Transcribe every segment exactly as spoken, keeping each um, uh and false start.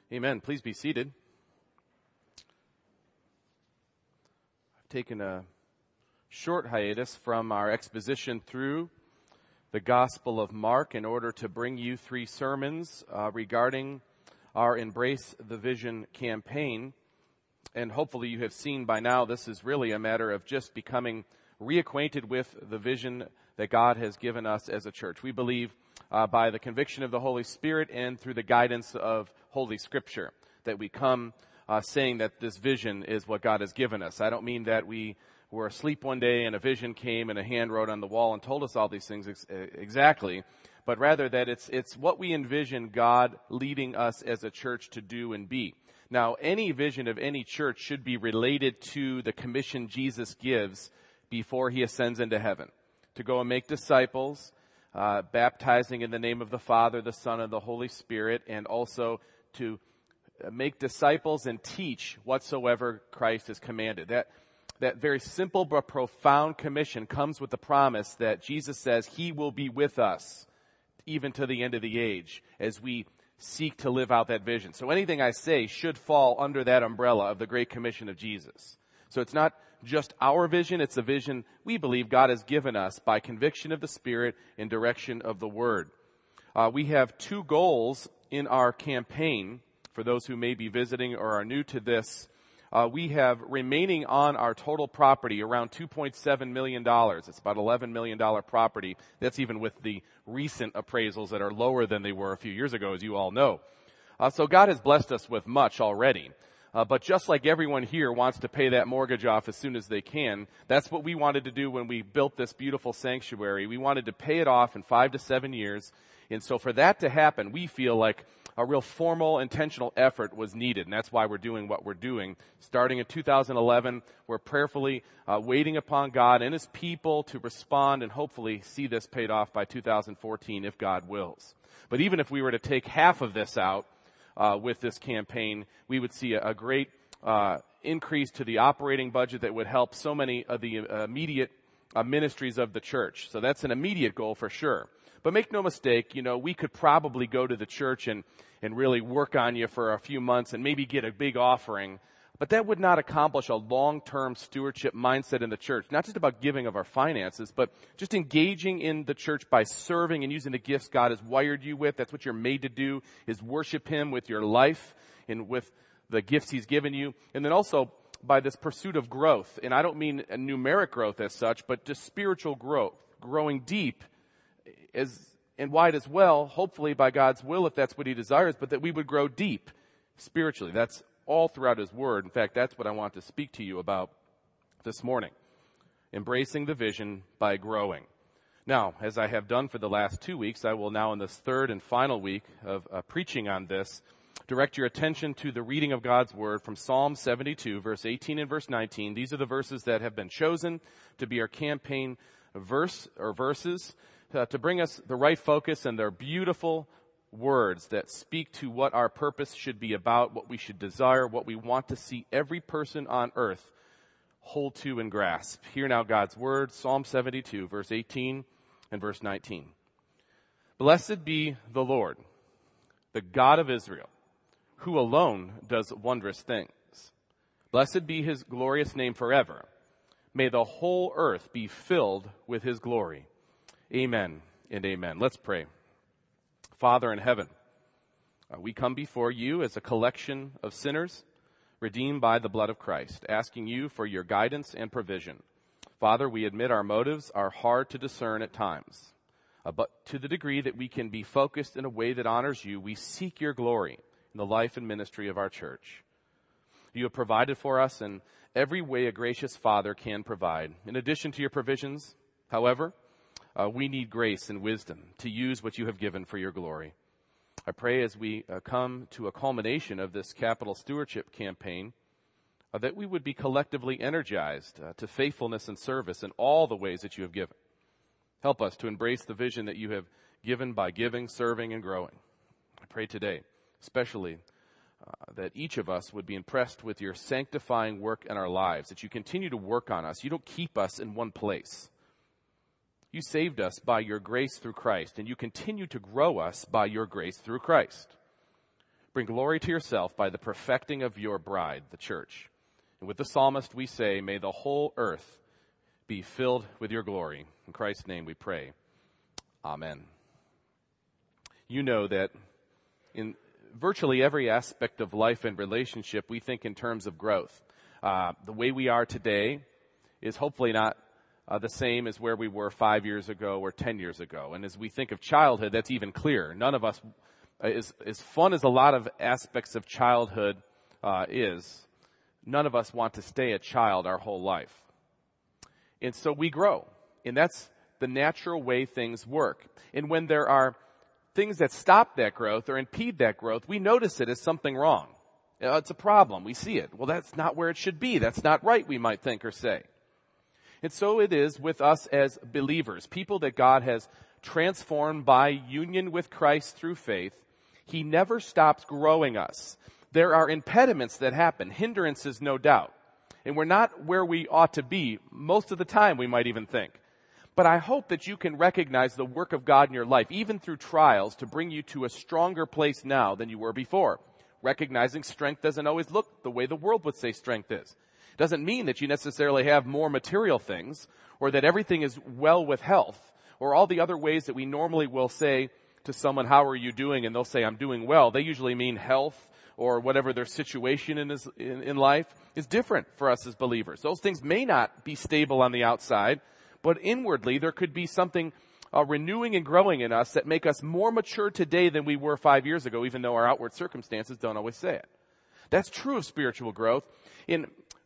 Amen. Please be seated. I've taken a short hiatus from our exposition through the Gospel of Mark in order to bring you three sermons uh, regarding our Embrace the Vision campaign. And hopefully you have seen by now this is really a matter of just becoming reacquainted with the vision that God has given us as a church. We believe uh, by the conviction of the Holy Spirit and through the guidance of Holy Scripture that we come uh, saying that this vision is what God has given us. I don't mean that we were asleep one day and a vision came and a hand wrote on the wall and told us all these things ex- exactly, but rather that it's it's what we envision God leading us as a church to do and be. Now, any vision of any church should be related to the commission Jesus gives before he ascends into heaven, to go and make disciples, uh, baptizing in the name of the Father, the Son, and the Holy Spirit, and also to make disciples and teach whatsoever Christ has commanded. That that very simple but profound commission comes with the promise that Jesus says he will be with us even to the end of the age as we seek to live out that vision. So anything I say should fall under that umbrella of the Great Commission of Jesus. So it's not just our vision, it's a vision we believe God has given us by conviction of the Spirit and direction of the Word. Uh, we have two goals in our campaign. For those who may be visiting or are new to this, uh, we have remaining on our total property around two point seven million dollars. It's about eleven million dollars property. That's even with the recent appraisals that are lower than they were a few years ago, as you all know. Uh, so God has blessed us with much already. Uh, but just like everyone here wants to pay that mortgage off as soon as they can, that's what we wanted to do when we built this beautiful sanctuary. We wanted to pay it off in five to seven years. And so for that to happen, we feel like a real formal, intentional effort was needed. And that's why we're doing what we're doing. Starting in two thousand eleven, we're prayerfully uh, waiting upon God and his people to respond and hopefully see this paid off by two thousand fourteen if God wills. But even if we were to take half of this out, Uh, with this campaign, we would see a, a great uh, increase to the operating budget that would help so many of the uh, immediate uh, ministries of the church. So that's an immediate goal for sure. But make no mistake, you know, we could probably go to the church and, and really work on you for a few months and maybe get a big offering. But that would not accomplish a long-term stewardship mindset in the church. Not just about giving of our finances, but just engaging in the church by serving and using the gifts God has wired you with. That's what you're made to do, is worship him with your life and with the gifts he's given you. And then also by this pursuit of growth. And I don't mean a numeric growth as such, but just spiritual growth, growing deep as and wide as well, hopefully by God's will if that's what he desires, but that we would grow deep spiritually. That's all throughout his word. In fact, that's what I want to speak to you about this morning. Embracing the vision by growing. Now, as I have done for the last two weeks, I will now in this third and final week of uh, preaching on this, direct your attention to the reading of God's word from Psalm seventy-two, verse eighteen and verse nineteen. These are the verses that have been chosen to be our campaign verse or verses uh, to bring us the right focus, and they're beautiful words that speak to what our purpose should be about, what we should desire, what we want to see every person on earth hold to and grasp. Hear now God's word, Psalm seventy-two, verse eighteen and verse nineteen. Blessed be the Lord, the God of Israel, who alone does wondrous things. Blessed be his glorious name forever. May the whole earth be filled with his glory. Amen and amen. Let's pray. Father in heaven, uh, we come before you as a collection of sinners redeemed by the blood of Christ, asking you for your guidance and provision. Father, we admit our motives are hard to discern at times, uh, but to the degree that we can be focused in a way that honors you, we seek your glory in the life and ministry of our church. You have provided for us in every way a gracious Father can provide. In addition to your provisions, however, Uh, we need grace and wisdom to use what you have given for your glory. I pray as we uh, come to a culmination of this capital stewardship campaign uh, that we would be collectively energized uh, to faithfulness and service in all the ways that you have given. Help us to embrace the vision that you have given by giving, serving, and growing. I pray today, especially uh, that each of us would be impressed with your sanctifying work in our lives, that you continue to work on us. You don't keep us in one place. You saved us by your grace through Christ, and you continue to grow us by your grace through Christ. bring glory to yourself by the perfecting of your bride, the church. And with the psalmist we say, may the whole earth be filled with your glory. In Christ's name we pray. Amen. You know that in virtually every aspect of life and relationship, we think in terms of growth. Uh, the way we are today is hopefully not uh, the same as where we were five years ago or ten years ago. And as we think of childhood, that's even clearer. None of us, uh, as, as fun as a lot of aspects of childhood uh, is, none of us want to stay a child our whole life. And so we grow. And that's the natural way things work. And when there are things that stop that growth or impede that growth, we notice it as something wrong. You know, it's a problem. We see it. Well, that's not where it should be. That's not right, we might think or say. And so it is with us as believers, people that God has transformed by union with Christ through faith. He never stops growing us. There are impediments that happen, hindrances, no doubt. And we're not where we ought to be most of the time, we might even think. But I hope that you can recognize the work of God in your life, even through trials, to bring you to a stronger place now than you were before. Recognizing strength doesn't always look the way the world would say strength is. It doesn't mean that you necessarily have more material things, or that everything is well with health, or all the other ways that we normally will say to someone, how are you doing? And they'll say, I'm doing well. They usually mean health, or whatever their situation in, is, in, in life is different for us as believers. Those things may not be stable on the outside, but inwardly there could be something uh, renewing and growing in us that make us more mature today than we were five years ago, even though our outward circumstances don't always say it. That's true of spiritual growth. And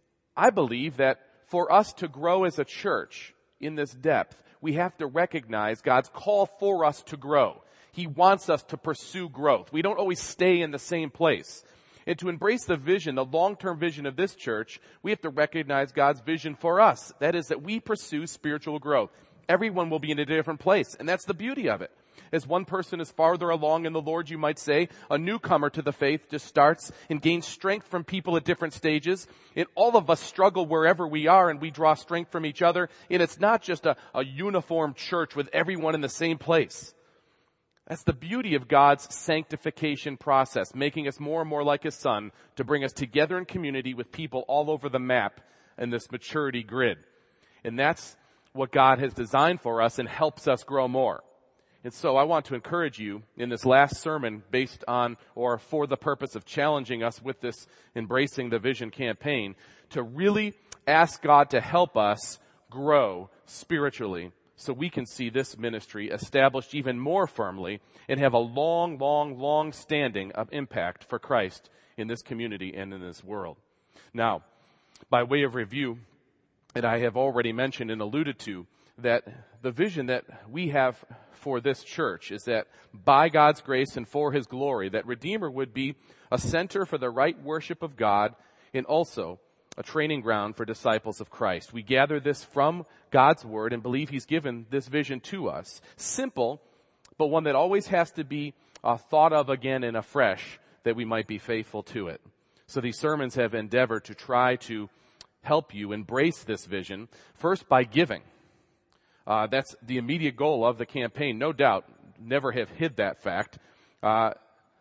I believe that for us to grow as a church in this depth, we have to recognize God's call for us to grow. He wants us to pursue growth. We don't always stay in the same place. And to embrace the vision, the long-term vision of this church, we have to recognize God's vision for us. That is that we pursue spiritual growth. Everyone will be in a different place, and that's the beauty of it. As one person is farther along in the Lord, you might say, a newcomer to the faith just starts and gains strength from people at different stages. And all of us struggle wherever we are, and we draw strength from each other. And it's not just a, a uniform church with everyone in the same place. That's the beauty of God's sanctification process, making us more and more like His Son to bring us together in community with people all over the map in this maturity grid. And that's what God has designed for us and helps us grow more. And so I want to encourage you in this last sermon based on or for the purpose of challenging us with this Embracing the Vision campaign to really ask God to help us grow spiritually so we can see this ministry established even more firmly and have a long, long, long standing of impact for Christ in this community and in this world. Now, by way of review, and I have already mentioned and alluded to, that the vision that we have for this church is that by God's grace and for His glory, that Redeemer would be a center for the right worship of God and also a training ground for disciples of Christ. We gather this from God's Word and believe He's given this vision to us. Simple, but one that always has to be uh, thought of again and afresh that we might be faithful to it. So these sermons have endeavored to try to help you embrace this vision, first by giving. Uh, that's the immediate goal of the campaign, no doubt. Never have hid that fact. Uh,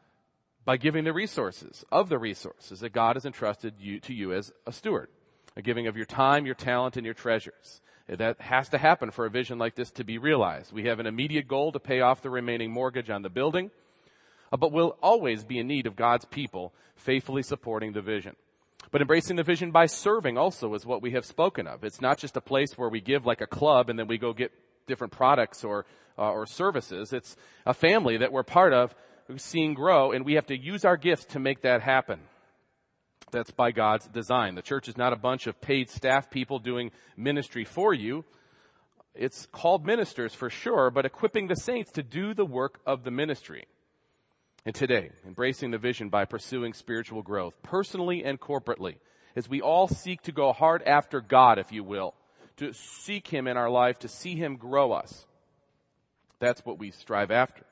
by giving the resources, of the resources that God has entrusted you to you as a steward. A giving of your time, your talent, and your treasures. That has to happen for a vision like this to be realized. We have an immediate goal to pay off the remaining mortgage on the building, uh, but we'll always be in need of God's people faithfully supporting the vision. But embracing the vision by serving also is what we have spoken of. It's not just a place where we give like a club and then we go get different products or uh, or services. It's a family that we're part of, seeing grow, and we have to use our gifts to make that happen. That's by God's design. The church is not a bunch of paid staff people doing ministry for you. It's called ministers for sure, but equipping the saints to do the work of the ministry. And today, embracing the vision by pursuing spiritual growth, personally and corporately, as we all seek to go hard after God, if you will, to seek Him in our life, to see Him grow us. That's what we strive after.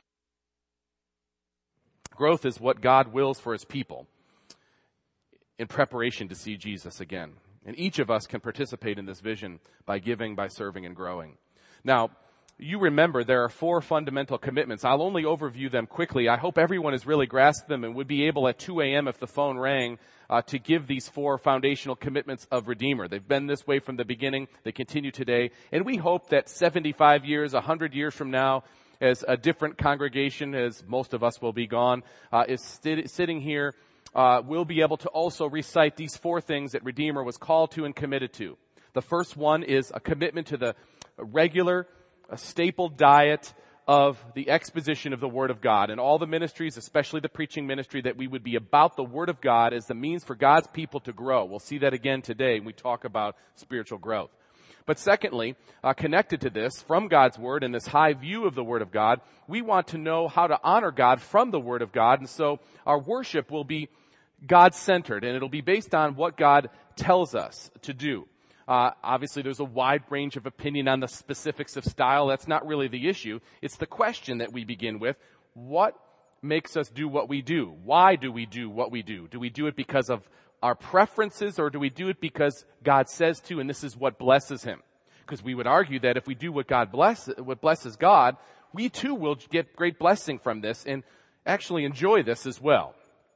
Growth is what God wills for His people in preparation to see Jesus again. And each of us can participate in this vision by giving, by serving, and growing. Now, you remember there are four fundamental commitments. I'll only overview them quickly. I hope everyone has really grasped them and would be able at two a.m. if the phone rang uh, to give these four foundational commitments of Redeemer. They've been this way from the beginning. They continue today. And we hope that seventy-five years, one hundred years from now, as a different congregation, as most of us will be gone, uh, is st- sitting here, uh, we'll be able to also recite these four things that Redeemer was called to and committed to. The first one is a commitment to the regular, a staple diet of the exposition of the Word of God. And all the ministries, especially the preaching ministry, that we would be about the Word of God as the means for God's people to grow. We'll see that again today when we talk about spiritual growth. But secondly, uh, connected to this, from God's Word and this high view of the Word of God, we want to know how to honor God from the Word of God. And so our worship will be God-centered, and it'll be based on what God tells us to do. Uh, obviously, there's a wide range of opinion on the specifics of style. That's not really the issue. It's the question that we begin with. What makes us do what we do? Why do we do what we do? Do we do it because of our preferences, or do we do it because God says to, and this is what blesses Him? Because we would argue that if we do what God bless, what blesses God, we too will get great blessing from this and actually enjoy this as well.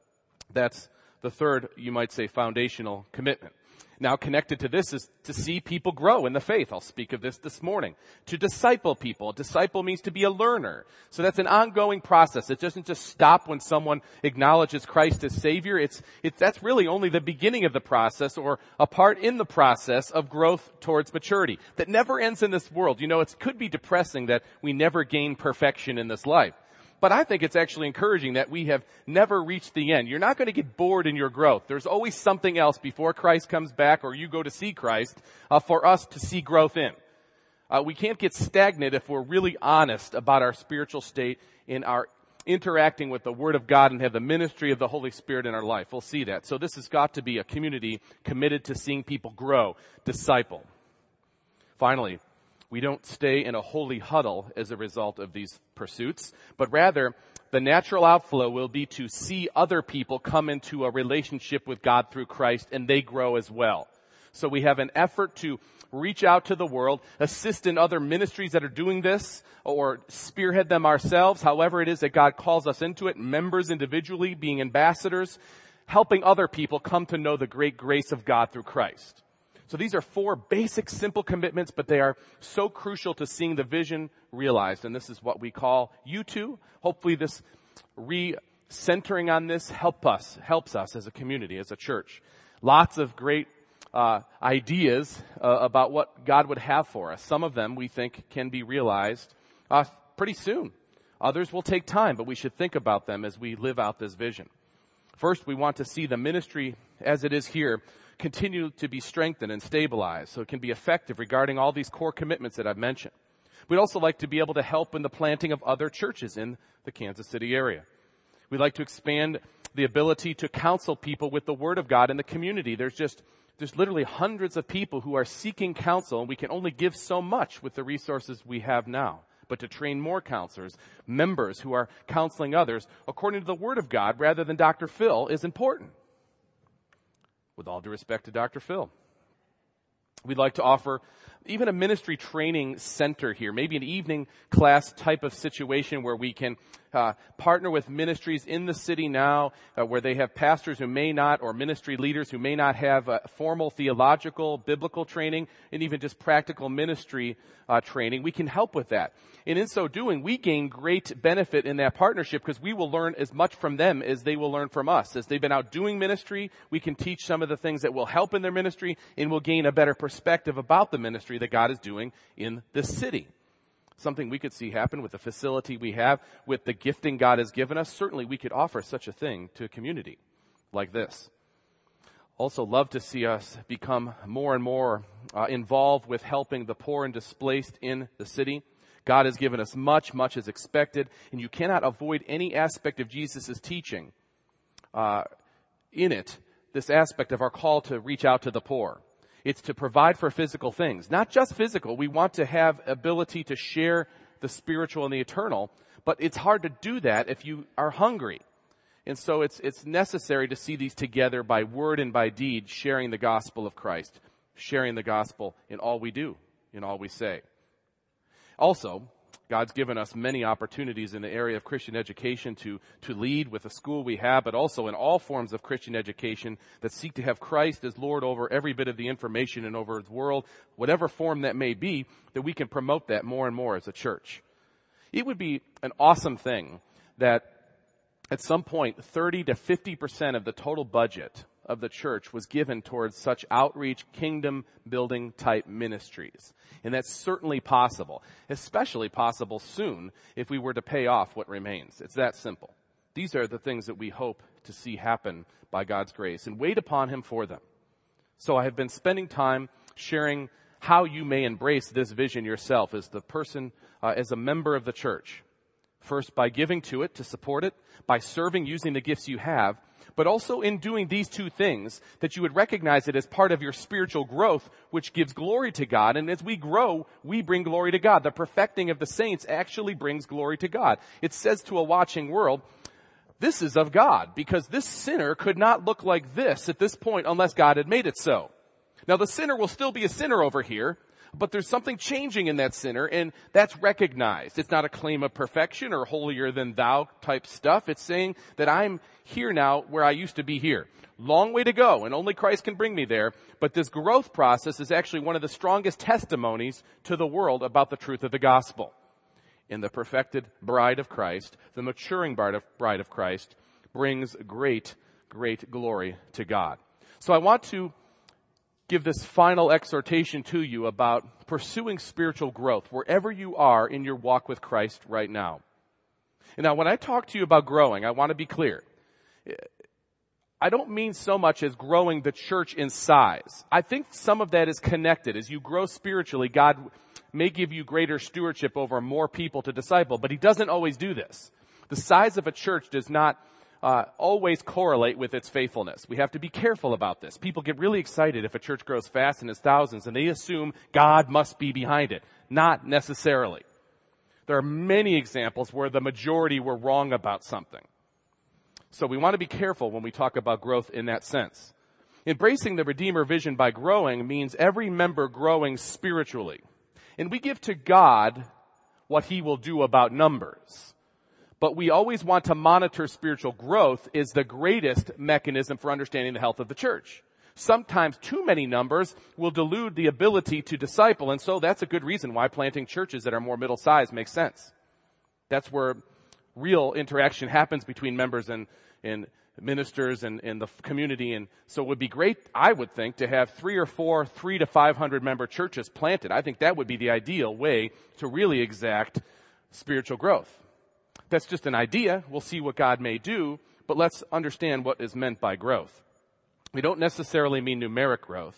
That's the third, you might say, foundational commitment. Now, connected to this is to see people grow in the faith. I'll speak of this this morning. To disciple people. A disciple means to be a learner. So that's an ongoing process. It doesn't just stop when someone acknowledges Christ as Savior. It's, it's, that's really only the beginning of the process, or a part in the process of growth towards maturity that never ends in this world. You know, it could be depressing that we never gain perfection in this life. But I think it's actually encouraging that we have never reached the end. You're not going to get bored in your growth. There's always something else before Christ comes back or you go to see Christ uh, for us to see growth in. Uh, we can't get stagnant if we're really honest about our spiritual state in our interacting with the Word of God and have the ministry of the Holy Spirit in our life. We'll see that. So this has got to be a community committed to seeing people grow, disciple. Finally, we don't stay in a holy huddle as a result of these pursuits, but rather the natural outflow will be to see other people come into a relationship with God through Christ, and they grow as well. So we have an effort to reach out to the world, assist in other ministries that are doing this, or spearhead them ourselves, however it is that God calls us into it, members individually being ambassadors, helping other people come to know the great grace of God through Christ. So these are four basic, simple commitments, but they are so crucial to seeing the vision realized. And this is what we call you two. Hopefully this re-centering on this help us, helps us as a community, as a church. Lots of great uh, ideas uh, about what God would have for us. Some of them we think can be realized uh, pretty soon. Others will take time, but we should think about them as we live out this vision. First, we want to see the ministry as it is here continue to be strengthened and stabilized so it can be effective regarding all these core commitments that I've mentioned. We'd also like to be able to help in the planting of other churches in the Kansas City area. We'd like to expand the ability to counsel people with the Word of God in the community. There's just, there's literally hundreds of people who are seeking counsel, and we can only give so much with the resources we have now. But to train more counselors, members who are counseling others according to the Word of God rather than Doctor Phil is important. With all due respect to Doctor Phil. We'd like to offer even a ministry training center here, maybe an evening class type of situation where we can uh, partner with ministries in the city now uh, where they have pastors who may not, or ministry leaders who may not have uh, formal theological, biblical training, and even just practical ministry uh, training. We can help with that. And in so doing, we gain great benefit in that partnership because we will learn as much from them as they will learn from us. As they've been out doing ministry, we can teach some of the things that will help in their ministry, and we'll gain a better perspective about the ministry that God is doing in this city. Something we could see happen with the facility we have, with the gifting God has given us. Certainly we could offer such a thing to a community like this. Also love to see us become more and more uh, involved with helping the poor and displaced in the city. God has given us much, much as expected, and you cannot avoid any aspect of Jesus' teaching uh, in it, this aspect of our call to reach out to the poor. It's to provide for physical things, not just physical. We want to have ability to share the spiritual and the eternal, but it's hard to do that if you are hungry. And so it's it's necessary to see these together by word and by deed, sharing the gospel of Christ, sharing the gospel in all we do, in all we say. Also, God's given us many opportunities in the area of Christian education to, to lead with the school we have, but also in all forms of Christian education that seek to have Christ as Lord over every bit of the information and over His world, whatever form that may be, that we can promote that more and more as a church. It would be an awesome thing that at some point thirty to fifty percent of the total budget of the church was given towards such outreach, kingdom-building type ministries. And that's certainly possible, especially possible soon if we were to pay off what remains. It's that simple. These are the things that we hope to see happen by God's grace, and wait upon Him for them. So I have been spending time sharing how you may embrace this vision yourself as the person, uh, as a member of the church. First, by giving to it to support it, by serving using the gifts you have, but also in doing these two things, that you would recognize it as part of your spiritual growth, which gives glory to God. And as we grow, we bring glory to God. The perfecting of the saints actually brings glory to God. It says to a watching world, this is of God, because this sinner could not look like this at this point unless God had made it so. Now, the sinner will still be a sinner over here, but there's something changing in that sinner, and that's recognized. It's not a claim of perfection or holier than thou type stuff. It's saying that I'm here now where I used to be here. Long way to go, and only Christ can bring me there. But this growth process is actually one of the strongest testimonies to the world about the truth of the gospel. In the perfected bride of Christ, the maturing bride of, bride of Christ brings great, great glory to God. So I want to give this final exhortation to you about pursuing spiritual growth wherever you are in your walk with Christ right now. And now, when I talk to you about growing, I want to be clear. I don't mean so much as growing the church in size. I think some of that is connected. As you grow spiritually, God may give you greater stewardship over more people to disciple, but He doesn't always do this. The size of a church does not Uh, always correlate with its faithfulness. We have to be careful about this. People get really excited if a church grows fast and is thousands, and they assume God must be behind it. Not necessarily. There are many examples where the majority were wrong about something. So we want to be careful when we talk about growth in that sense. Embracing the Redeemer vision by growing means every member growing spiritually. And we give to God what He will do about numbers. But we always want to monitor spiritual growth is the greatest mechanism for understanding the health of the church. Sometimes too many numbers will dilute the ability to disciple, and so that's a good reason why planting churches that are more middle-sized makes sense. That's where real interaction happens between members and, and ministers and, and the community, and so it would be great, I would think, to have three or four, three to five hundred member churches planted. I think that would be the ideal way to really exact spiritual growth. That's just an idea. We'll see what God may do, but let's understand what is meant by growth. We don't necessarily mean numeric growth,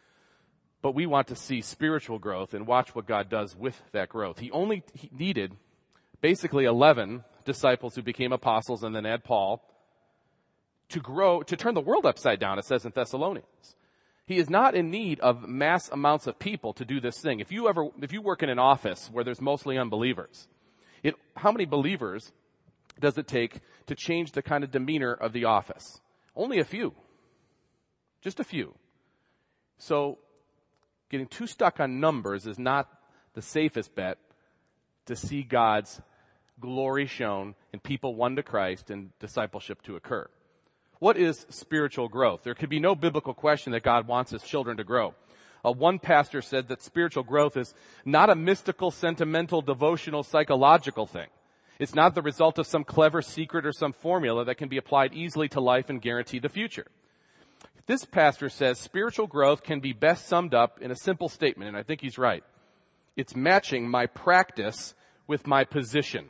but we want to see spiritual growth and watch what God does with that growth. He only he needed basically eleven disciples who became apostles and then add Paul to grow, to turn the world upside down, it says in Thessalonians. He is not in need of mass amounts of people to do this thing. If you ever, if you work in an office where there's mostly unbelievers, It, how many believers does it take to change the kind of demeanor of the office? Only a few. Just a few. So getting too stuck on numbers is not the safest bet to see God's glory shown and people won to Christ and discipleship to occur. What is spiritual growth? There could be no biblical question that God wants His children to grow. Uh, one pastor said that spiritual growth is not a mystical, sentimental, devotional, psychological thing. It's not the result of some clever secret or some formula that can be applied easily to life and guarantee the future. This pastor says spiritual growth can be best summed up in a simple statement, and I think he's right. It's matching my practice with my position.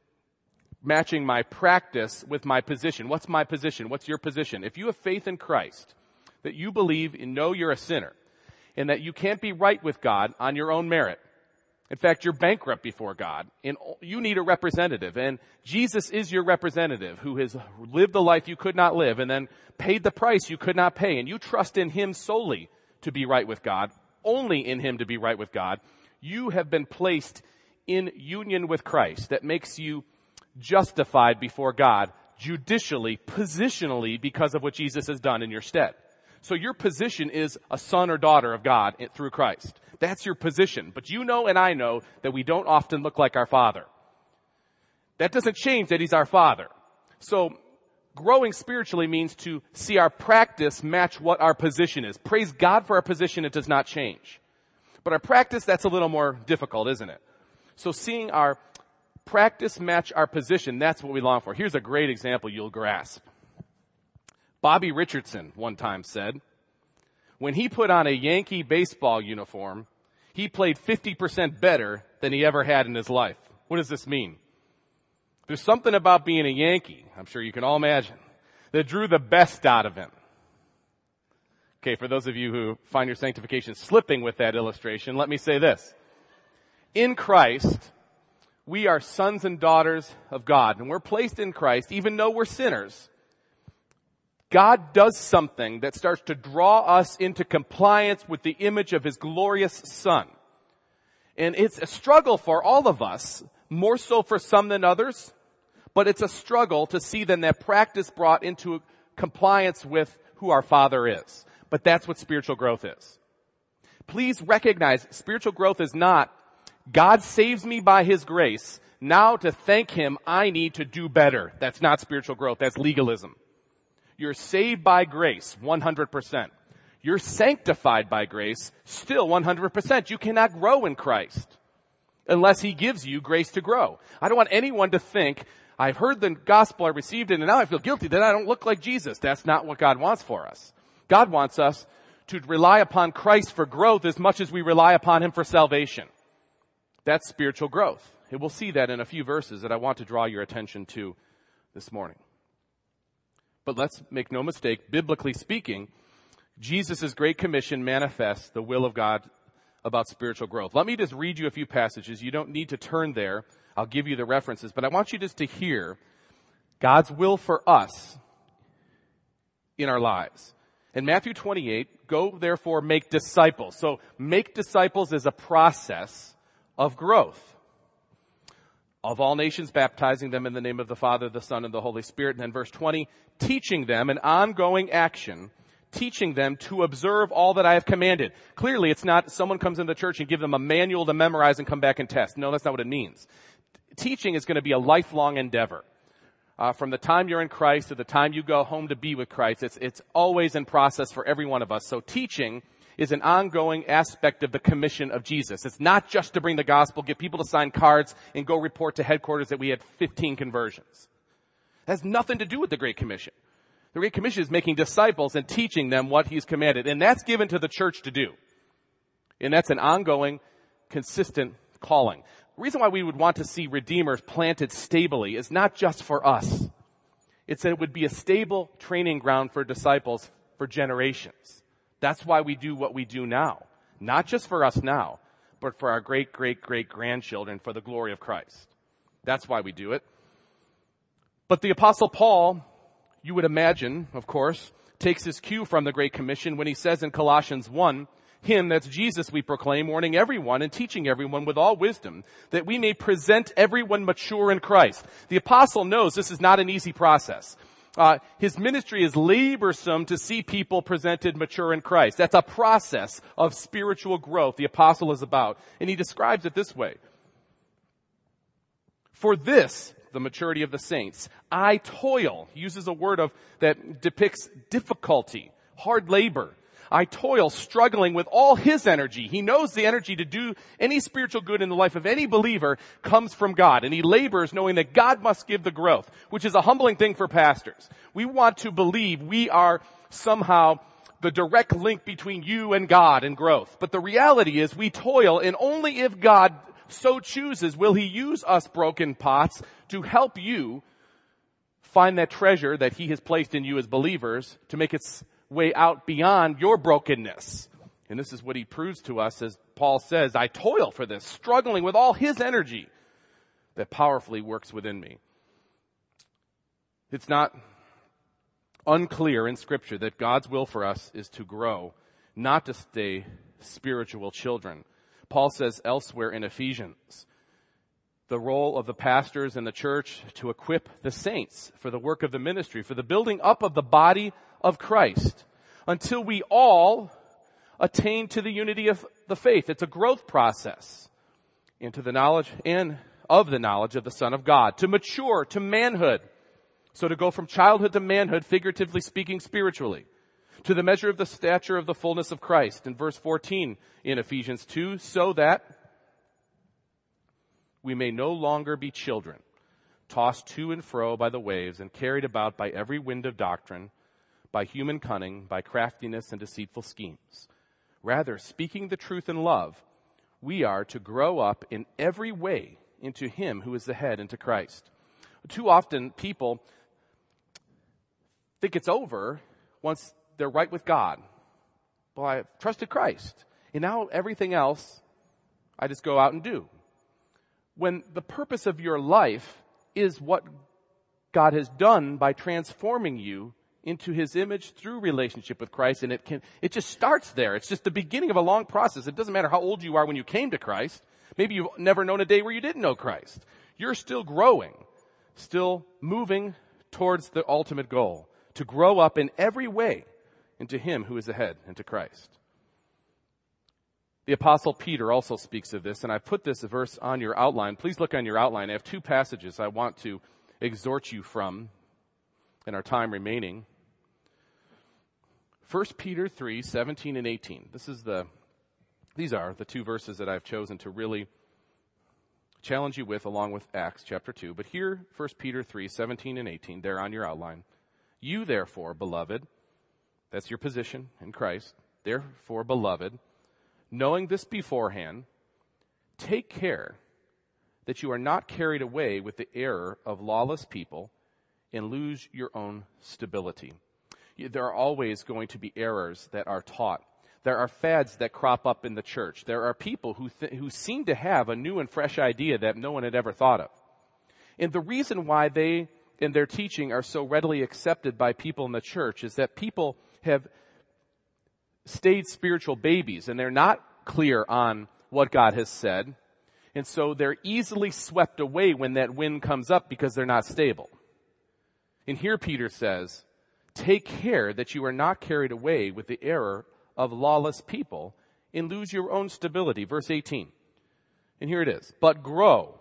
Matching my practice with my position. What's my position? What's your position? If you have faith in Christ, that you believe and know you're a sinner, and that you can't be right with God on your own merit. In fact, you're bankrupt before God, and you need a representative. And Jesus is your representative who has lived the life you could not live and then paid the price you could not pay. And you trust in Him solely to be right with God, only in Him to be right with God. You have been placed in union with Christ that makes you justified before God judicially, positionally, because of what Jesus has done in your stead. So your position is a son or daughter of God through Christ. That's your position. But you know and I know that we don't often look like our Father. That doesn't change that He's our Father. So growing spiritually means to see our practice match what our position is. Praise God for our position, it does not change. But our practice, that's a little more difficult, isn't it? So seeing our practice match our position, that's what we long for. Here's a great example you'll grasp. Bobby Richardson one time said, when he put on a Yankee baseball uniform, he played fifty percent better than he ever had in his life. What does this mean? There's something about being a Yankee, I'm sure you can all imagine, that drew the best out of him. Okay, for those of you who find your sanctification slipping with that illustration, let me say this. In Christ, we are sons and daughters of God, and we're placed in Christ even though we're sinners. God does something that starts to draw us into compliance with the image of His glorious Son. And it's a struggle for all of us, more so for some than others, but it's a struggle to see then that practice brought into compliance with who our Father is. But that's what spiritual growth is. Please recognize spiritual growth is not, God saves me by His grace. Now to thank Him, I need to do better. That's not spiritual growth. That's legalism. You're saved by grace, one hundred percent. You're sanctified by grace, still one hundred percent. You cannot grow in Christ unless He gives you grace to grow. I don't want anyone to think, I've heard the gospel, I received it, and now I feel guilty that I don't look like Jesus. That's not what God wants for us. God wants us to rely upon Christ for growth as much as we rely upon Him for salvation. That's spiritual growth. And we'll see that in a few verses that I want to draw your attention to this morning. But let's make no mistake, biblically speaking, Jesus' Great Commission manifests the will of God about spiritual growth. Let me just read you a few passages. You don't need to turn there. I'll give you the references. But I want you just to hear God's will for us in our lives. In Matthew twenty-eight, go therefore make disciples. So make disciples is a process of growth. Of all nations, baptizing them in the name of the Father, the Son, and the Holy Spirit. And then verse twenty, teaching them an ongoing action, teaching them to observe all that I have commanded. Clearly, it's not someone comes into the church and give them a manual to memorize and come back and test. No, that's not what it means. Teaching is going to be a lifelong endeavor. Uh, from the time you're in Christ to the time you go home to be with Christ, it's, it's always in process for every one of us. So teaching is an ongoing aspect of the commission of Jesus. It's not just to bring the gospel, get people to sign cards, and go report to headquarters that we had fifteen conversions. It has nothing to do with the Great Commission. The Great Commission is making disciples and teaching them what He's commanded. And that's given to the church to do. And that's an ongoing, consistent calling. The reason why we would want to see Redeemers planted stably is not just for us. It's that it would be a stable training ground for disciples for generations. That's why we do what we do now. Not just for us now, but for our great, great, great grandchildren for the glory of Christ. That's why we do it. But the Apostle Paul, you would imagine, of course, takes his cue from the Great Commission when he says in Colossians one, Him, that's Jesus, we proclaim, warning everyone and teaching everyone with all wisdom, that we may present everyone mature in Christ. The Apostle knows this is not an easy process. Uh, his ministry is laborsome to see people presented mature in Christ. That's a process of spiritual growth the apostle is about. And he describes it this way. For this, the maturity of the saints, I toil. He uses a word of that depicts difficulty, hard labor. I toil, struggling with all his energy. He knows the energy to do any spiritual good in the life of any believer comes from God. And he labors knowing that God must give the growth, which is a humbling thing for pastors. We want to believe we are somehow the direct link between you and God and growth. But the reality is we toil, and only if God so chooses will He use us broken pots to help you find that treasure that He has placed in you as believers to make its way out beyond your brokenness. And this is what he proves to us as Paul says, I toil for this, struggling with all his energy that powerfully works within me. It's not unclear in Scripture that God's will for us is to grow, not to stay spiritual children. Paul says elsewhere in Ephesians, the role of the pastors in the church to equip the saints for the work of the ministry, for the building up of the body of Christ, until we all attain to the unity of the faith. It's a growth process into the knowledge and of the knowledge of the Son of God, to mature to manhood. So to go from childhood to manhood, figuratively speaking, spiritually, to the measure of the stature of the fullness of Christ. In verse fourteen in Ephesians two, so that we may no longer be children, tossed to and fro by the waves and carried about by every wind of doctrine, by human cunning, by craftiness and deceitful schemes. Rather, speaking the truth in love, we are to grow up in every way into Him who is the head, into Christ. Too often people think it's over once they're right with God. Well, I trusted Christ, and now everything else I just go out and do. When the purpose of your life is what God has done by transforming you into His image through relationship with Christ, and it can, it just starts there. It's just the beginning of a long process. It doesn't matter how old you are when you came to Christ. Maybe you've never known a day where you didn't know Christ. You're still growing, still moving towards the ultimate goal, to grow up in every way into Him who is the head, into Christ. The Apostle Peter also speaks of this, and I put this verse on your outline. Please look on your outline. I have two passages I want to exhort you from in our time remaining. First Peter three, seventeen and eighteen. This is the, these are the two verses that I've chosen to really challenge you with, along with Acts chapter two. But here, First Peter three, seventeen and eighteen, there on your outline. You therefore, beloved, that's your position in Christ, therefore, beloved, knowing this beforehand, take care that you are not carried away with the error of lawless people and lose your own stability. There are always going to be errors that are taught. There are fads that crop up in the church. There are people who th- who seem to have a new and fresh idea that no one had ever thought of. And the reason why they and their teaching are so readily accepted by people in the church is that people have stayed spiritual babies, and they're not clear on what God has said. And so they're easily swept away when that wind comes up because they're not stable. And here Peter says, take care that you are not carried away with the error of lawless people and lose your own stability. Verse eighteen. And here it is. But grow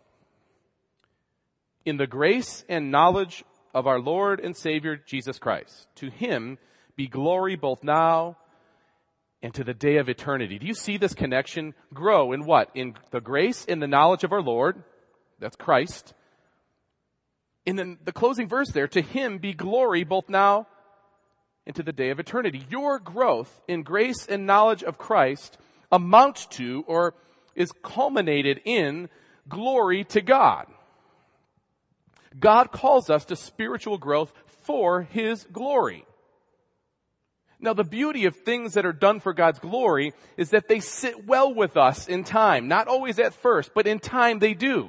in the grace and knowledge of our Lord and Savior Jesus Christ. To Him be glory both now and to the day of eternity. Do you see this connection? Grow in what? In the grace and the knowledge of our Lord. That's Christ. And then the closing verse there, to Him be glory both now and to the day of eternity. Your growth in grace and knowledge of Christ amounts to, or is culminated in, glory to God. God calls us to spiritual growth for His glory. Now, the beauty of things that are done for God's glory is that they sit well with us in time. Not always at first, but in time they do.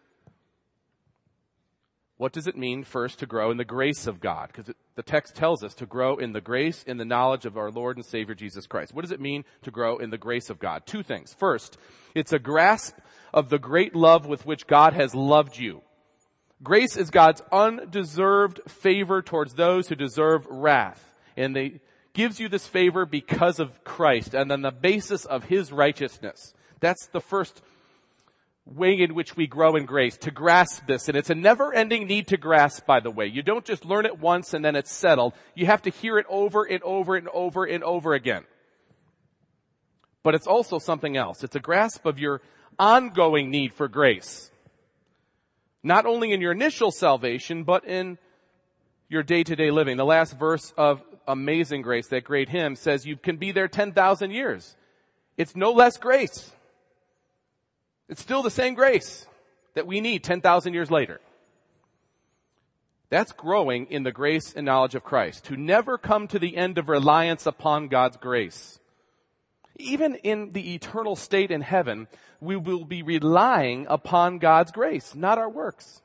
What does it mean, first, to grow in the grace of God? Because the text tells us to grow in the grace and the knowledge of our Lord and Savior Jesus Christ. What does it mean to grow in the grace of God? Two things. First, it's a grasp of the great love with which God has loved you. Grace is God's undeserved favor towards those who deserve wrath. And they gives you this favor because of Christ and on the basis of His righteousness. That's the first way in which we grow in grace, to grasp this. And it's a never-ending need to grasp, by the way. You don't just learn it once and then it's settled. You have to hear it over and over and over and over again. But it's also something else. It's a grasp of your ongoing need for grace. Not only in your initial salvation, but in your day-to-day living. The last verse of Amazing Grace, that great hymn, says you can be there ten thousand years. It's no less grace. It's still the same grace that we need ten thousand years later. That's growing in the grace and knowledge of Christ, to never come to the end of reliance upon God's grace. Even in the eternal state in heaven, we will be relying upon God's grace, not our works.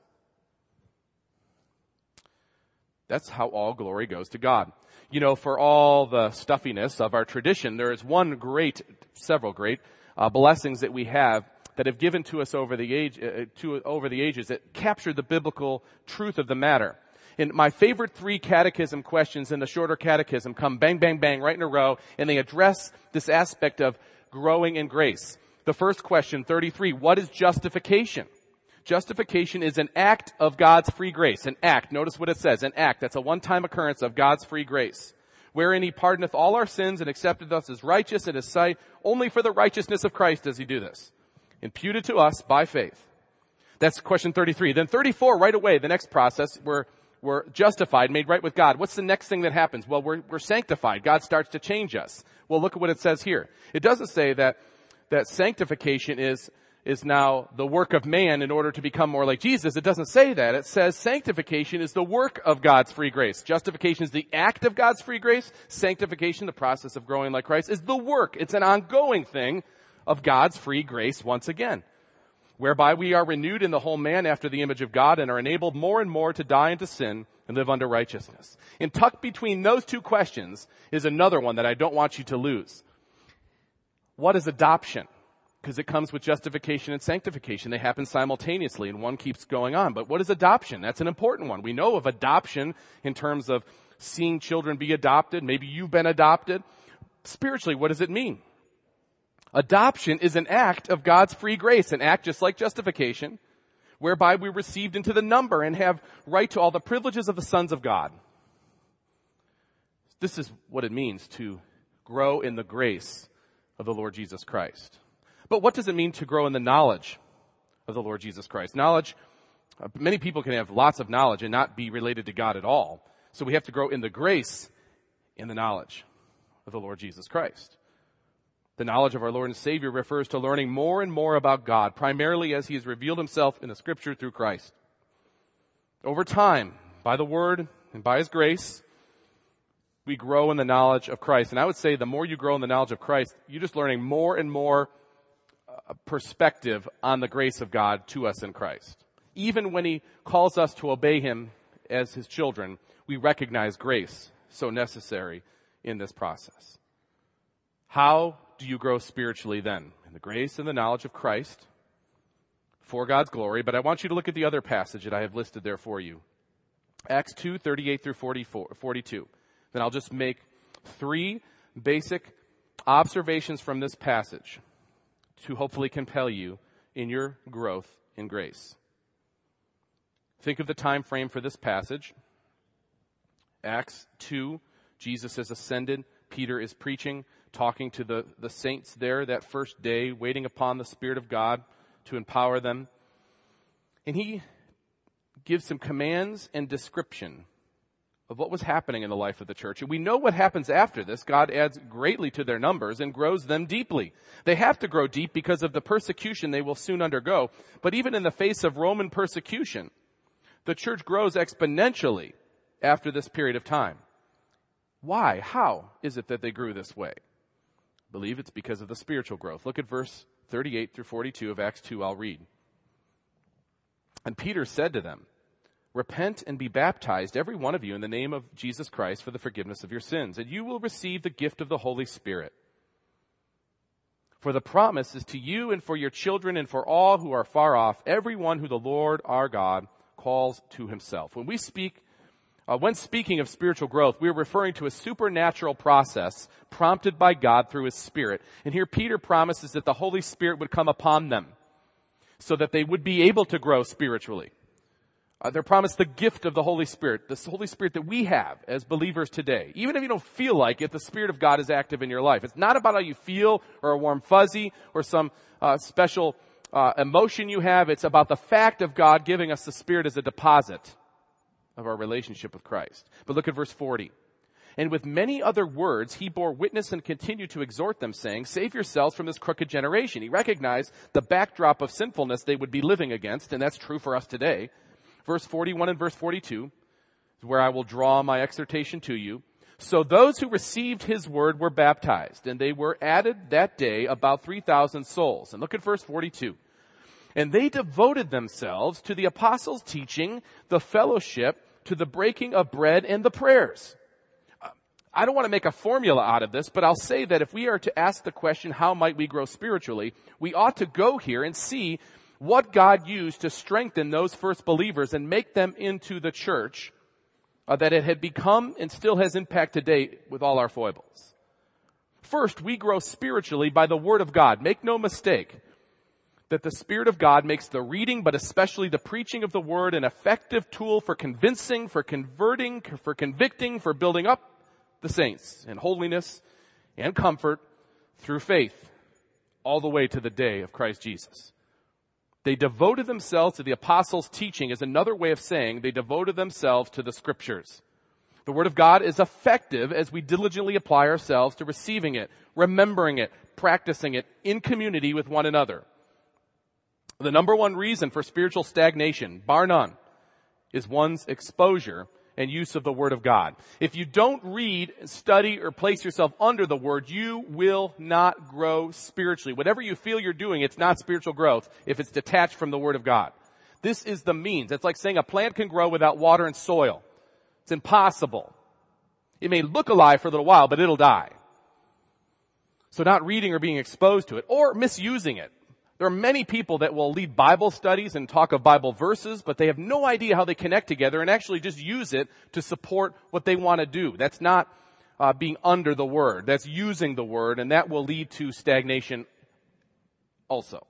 That's how all glory goes to God. You know, for all the stuffiness of our tradition, there is one great, several great uh, blessings that we have that have given to us over the age, uh, to over the ages that capture the biblical truth of the matter. in my favorite three catechism questions in the shorter catechism come bang, bang, bang right in a row, and they address this aspect of growing in grace. The first question, thirty-three, what is justification? Justification is an act of God's free grace. An act. Notice what it says. An act. That's a one-time occurrence of God's free grace, wherein he pardoneth all our sins and accepteth us as righteous in his sight. Only for the righteousness of Christ does he do this. Imputed to us by faith. That's question thirty-three. Then thirty-four, right away, the next process, we're, we're justified, made right with God. What's the next thing that happens? Well, we're, we're sanctified. God starts to change us. Well, look at what it says here. It doesn't say that, that sanctification is is now the work of man in order to become more like Jesus. It doesn't say that. It says sanctification is the work of God's free grace. Justification is the act of God's free grace. Sanctification, the process of growing like Christ, is the work. It's an ongoing thing of God's free grace once again, whereby we are renewed in the whole man after the image of God and are enabled more and more to die into sin and live under righteousness. And tucked between those two questions is another one that I don't want you to lose. What is adoption? Because it comes with justification and sanctification. They happen simultaneously, and one keeps going on. But what is adoption? That's an important one. We know of adoption in terms of seeing children be adopted. Maybe you've been adopted. Spiritually, what does it mean? Adoption is an act of God's free grace, an act just like justification, whereby we received into the number and have right to all the privileges of the sons of God. This is what it means to grow in the grace of the Lord Jesus Christ. But what does it mean to grow in the knowledge of the Lord Jesus Christ? Knowledge, uh, many people can have lots of knowledge and not be related to God at all. So we have to grow in the grace, in the knowledge of the Lord Jesus Christ. The knowledge of our Lord and Savior refers to learning more and more about God, primarily as he has revealed himself in the Scripture through Christ. Over time, by the Word and by his grace, we grow in the knowledge of Christ. And I would say the more you grow in the knowledge of Christ, you're just learning more and more perspective on the grace of God to us in Christ. Even when he calls us to obey him as his children, we recognize grace so necessary in this process. How do you grow spiritually then? In the grace and the knowledge of Christ for God's glory. But I want you to look at the other passage that I have listed there for you. Acts two, thirty-eight through forty-four, forty-two. Then I'll just make three basic observations from this passage to hopefully compel you in your growth in grace. Think of the time frame for this passage. Acts two, Jesus has ascended. Peter is preaching, talking to the, the saints there that first day, waiting upon the Spirit of God to empower them. And he gives some commands and description of what was happening in the life of the church. And we know what happens after this. God adds greatly to their numbers and grows them deeply. They have to grow deep because of the persecution they will soon undergo. But even in the face of Roman persecution, the church grows exponentially after this period of time. Why? How is it that they grew this way? I believe it's because of the spiritual growth. Look at verse thirty-eight through forty-two of Acts two. I'll read. And Peter said to them, repent and be baptized, every one of you, in the name of Jesus Christ for the forgiveness of your sins, and you will receive the gift of the Holy Spirit. For the promise is to you and for your children and for all who are far off, everyone who the Lord our God calls to himself. When we speak, uh, when speaking of spiritual growth, we are referring to a supernatural process prompted by God through his Spirit. And here Peter promises that the Holy Spirit would come upon them so that they would be able to grow spiritually. Uh, they're promised the gift of the Holy Spirit, the Holy Spirit that we have as believers today. Even if you don't feel like it, the Spirit of God is active in your life. It's not about how you feel or a warm fuzzy or some uh, special uh, emotion you have. It's about the fact of God giving us the Spirit as a deposit of our relationship with Christ. But look at verse forty. And with many other words, he bore witness and continued to exhort them, saying, save yourselves from this crooked generation. He recognized the backdrop of sinfulness they would be living against, and that's true for us today. Verse forty-one and verse forty-two is where I will draw my exhortation to you. So those who received his word were baptized, and they were added that day about three thousand souls. And look at verse forty-two. And they devoted themselves to the apostles' teaching, the fellowship, to the breaking of bread and the prayers. I don't want to make a formula out of this, but I'll say that if we are to ask the question, how might we grow spiritually, we ought to go here and see what God used to strengthen those first believers and make them into the church uh, that it had become and still has impact today with all our foibles. First, we grow spiritually by the Word of God. Make no mistake that the Spirit of God makes the reading, but especially the preaching of the Word, an effective tool for convincing, for converting, for convicting, for building up the saints in holiness and comfort through faith, all the way to the day of Christ Jesus. They devoted themselves to the apostles' teaching is another way of saying they devoted themselves to the Scriptures. The Word of God is effective as we diligently apply ourselves to receiving it, remembering it, practicing it in community with one another. The number one reason for spiritual stagnation, bar none, is one's exposure and use of the Word of God. If you don't read, study, or place yourself under the Word, you will not grow spiritually. Whatever you feel you're doing, it's not spiritual growth if it's detached from the Word of God. This is the means. It's like saying a plant can grow without water and soil. It's impossible. It may look alive for a little while, but it'll die. So not reading or being exposed to it, or misusing it. There are many people that will lead Bible studies and talk of Bible verses, but they have no idea how they connect together and actually just use it to support what they want to do. That's not uh, being under the Word. That's using the Word, and that will lead to stagnation also.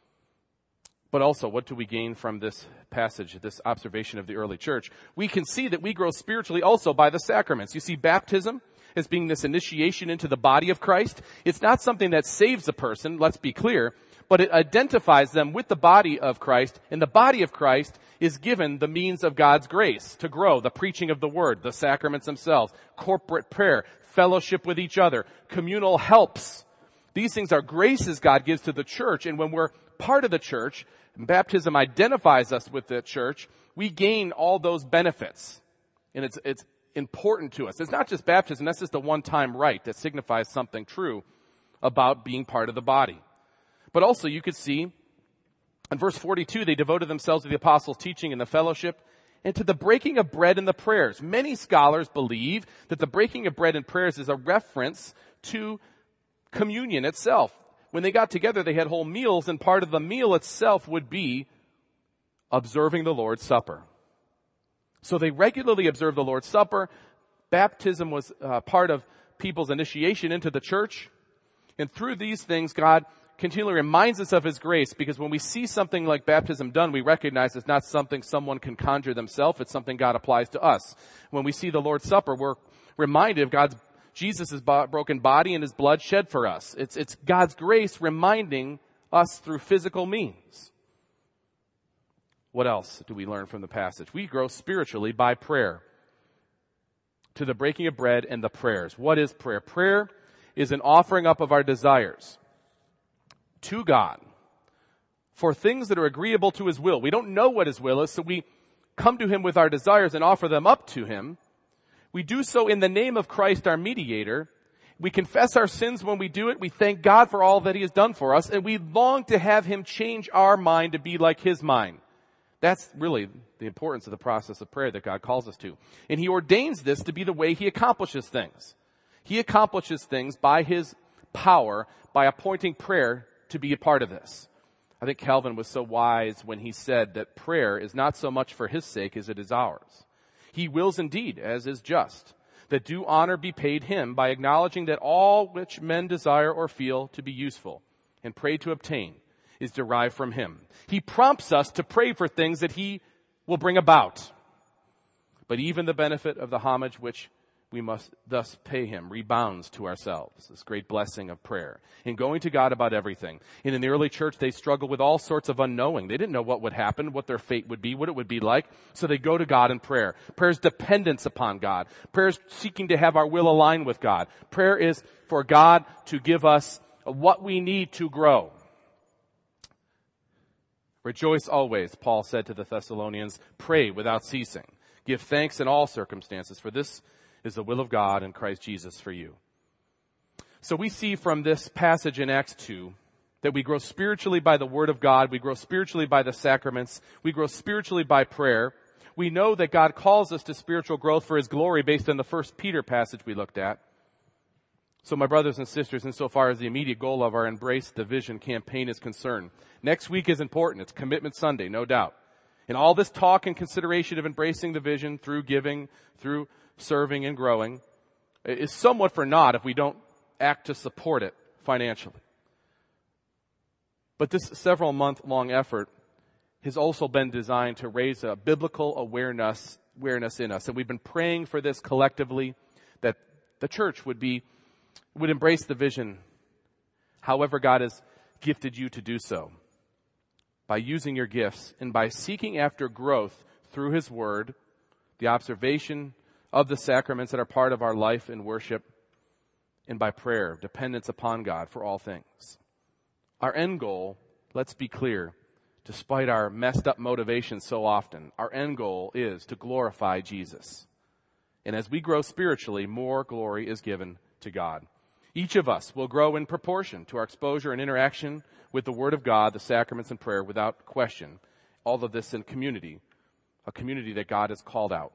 But also, what do we gain from this passage, this observation of the early church? We can see that we grow spiritually also by the sacraments. You see, baptism as being this initiation into the body of Christ. It's not something that saves a person, let's be clear, but it identifies them with the body of Christ, and the body of Christ is given the means of God's grace to grow, the preaching of the Word, the sacraments themselves, corporate prayer, fellowship with each other, communal helps. These things are graces God gives to the church, and when we're part of the church, and baptism identifies us with the church, we gain all those benefits. And it's, it's important to us. It's not just baptism, that's just a one-time rite that signifies something true about being part of the body. But also you could see in verse forty-two, they devoted themselves to the apostles' teaching and the fellowship and to the breaking of bread and the prayers. Many scholars believe that the breaking of bread and prayers is a reference to communion itself. When they got together, they had whole meals, and part of the meal itself would be observing the Lord's Supper. So they regularly observed the Lord's Supper. Baptism was uh, part of people's initiation into the church. And through these things, God continually reminds us of His grace, because when we see something like baptism done, we recognize it's not something someone can conjure themselves. It's something God applies to us. When we see the Lord's Supper, we're reminded of God's Jesus' broken body and His blood shed for us. It's, it's God's grace reminding us through physical means. What else do we learn from the passage? We grow spiritually by prayer. To the breaking of bread and the prayers. What is prayer? Prayer is an offering up of our desires to God for things that are agreeable to His will. We don't know what His will is, so we come to Him with our desires and offer them up to Him. We do so in the name of Christ, our mediator. We confess our sins when we do it. We thank God for all that He has done for us, and we long to have Him change our mind to be like His mind. That's really the importance of the process of prayer that God calls us to. And He ordains this to be the way He accomplishes things. He accomplishes things by His power, by appointing prayer to be a part of this. I think Calvin was so wise when he said that prayer is not so much for His sake as it is ours. He wills indeed, as is just, that due honor be paid Him by acknowledging that all which men desire or feel to be useful and pray to obtain is derived from Him. He prompts us to pray for things that He will bring about. But even the benefit of the homage which we must thus pay Him rebounds to ourselves, this great blessing of prayer, in going to God about everything. And in the early church, they struggled with all sorts of unknowing. They didn't know what would happen, what their fate would be, what it would be like. So they go to God in prayer. Prayer is dependence upon God. Prayer is seeking to have our will align with God. Prayer is for God to give us what we need to grow. Rejoice always, Paul said to the Thessalonians. Pray without ceasing. Give thanks in all circumstances, for this is the will of God in Christ Jesus for you. So we see from this passage in Acts two that we grow spiritually by the Word of God. We grow spiritually by the sacraments. We grow spiritually by prayer. We know that God calls us to spiritual growth for His glory based on the First Peter passage we looked at. So my brothers and sisters, insofar as the immediate goal of our Embrace the Vision campaign is concerned, next week is important. It's Commitment Sunday, no doubt. And all this talk and consideration of embracing the vision through giving, through serving and growing, is somewhat for naught if we don't act to support it financially. But this several month long effort has also been designed to raise a biblical awareness, awareness in us. And we've been praying for this collectively, that the church would be, would embrace the vision however God has gifted you to do so, by using your gifts and by seeking after growth through His Word, the observation of the sacraments that are part of our life and worship, and by prayer, dependence upon God for all things. Our end goal, let's be clear, despite our messed up motivations so often, our end goal is to glorify Jesus. And as we grow spiritually, more glory is given to God. Each of us will grow in proportion to our exposure and interaction with the Word of God, the sacraments, and prayer without question. All of this in community, a community that God has called out.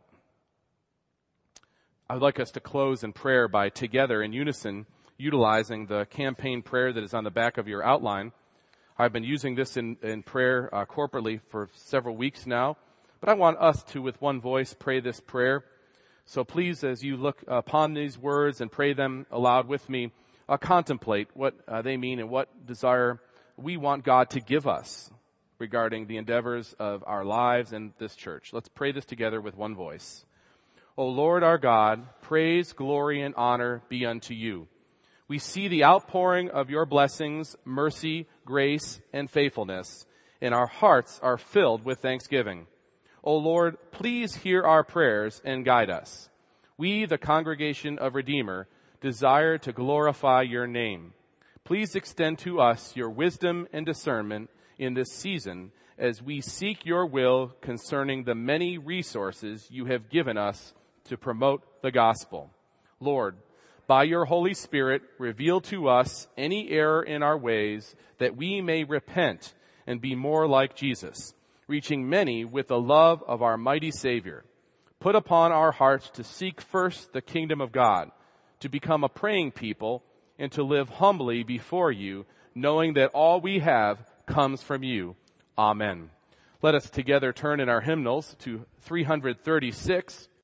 I would like us to close in prayer by together in unison utilizing the campaign prayer that is on the back of your outline. I've been using this in, in prayer uh, corporately for several weeks now, but I want us to, with one voice, pray this prayer. So please, as you look upon these words and pray them aloud with me, uh, contemplate what uh, they mean and what desire we want God to give us regarding the endeavors of our lives and this church. Let's pray this together with one voice. O Lord our God, praise, glory, and honor be unto you. We see the outpouring of your blessings, mercy, grace, and faithfulness, and our hearts are filled with thanksgiving. O Lord, please hear our prayers and guide us. We, the congregation of Redeemer, desire to glorify your name. Please extend to us your wisdom and discernment in this season as we seek your will concerning the many resources you have given us to promote the gospel. Lord, by your Holy Spirit, reveal to us any error in our ways that we may repent and be more like Jesus, reaching many with the love of our mighty Savior. Put upon our hearts to seek first the kingdom of God, to become a praying people, and to live humbly before you, knowing that all we have comes from you. Amen. Let us together turn in our hymnals to three thirty-six.